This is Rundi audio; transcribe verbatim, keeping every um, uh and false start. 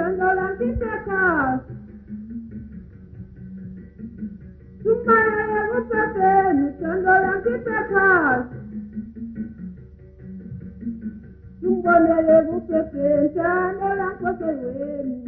Nitondora nk'iteka Tumareye gupepe Nitondora nk'iteka Tumboneye gupepe Ncandora nkose wenu